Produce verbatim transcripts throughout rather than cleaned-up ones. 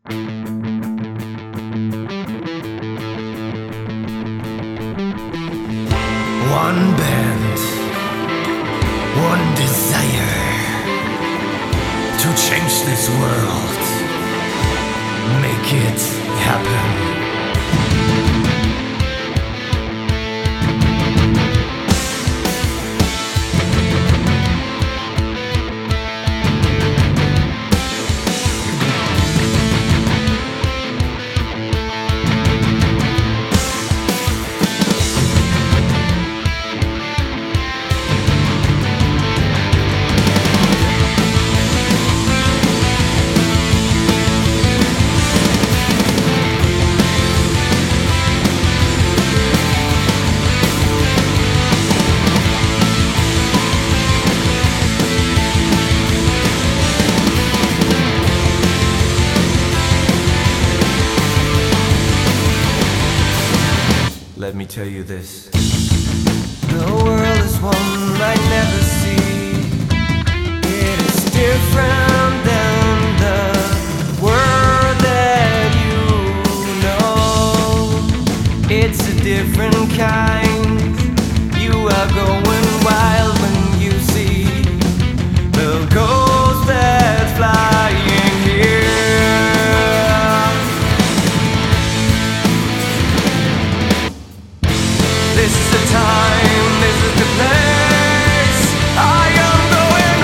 One band, one desire to change this world, make it happen. Let me tell you this. The world is one I never see. It is different than the world that you know. It's a different kind. You are going wild when you see the ghost that's flying here. This is the time, this is the place. I am going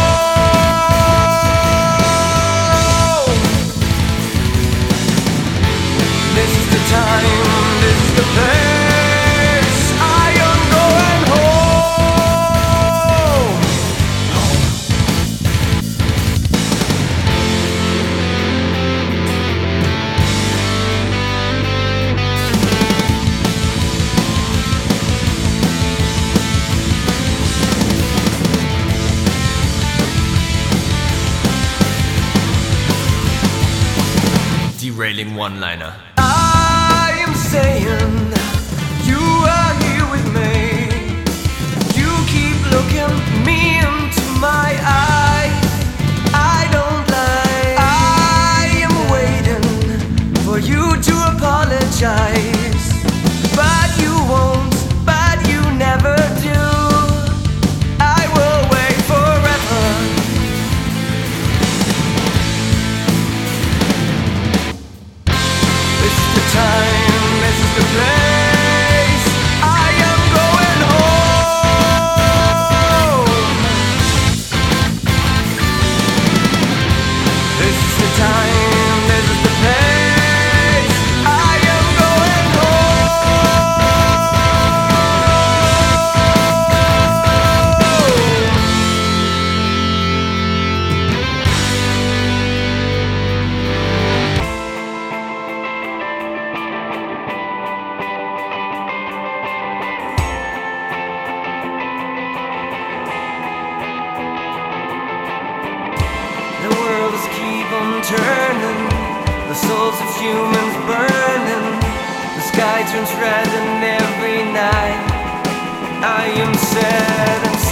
home. This is the time, this is the place. I am going home. Derailing one-liner. I am saying you are here with me. You keep looking me into my eyes. I don't lie. I am waiting for you to apologize, but you won't, but you never do. I will wait forever. This is the time, this is the place. I am going home. This is the time, this is the place. I am going The world is keep on turning, the souls of humans burning. The sky turns red and every night I am sad and sad.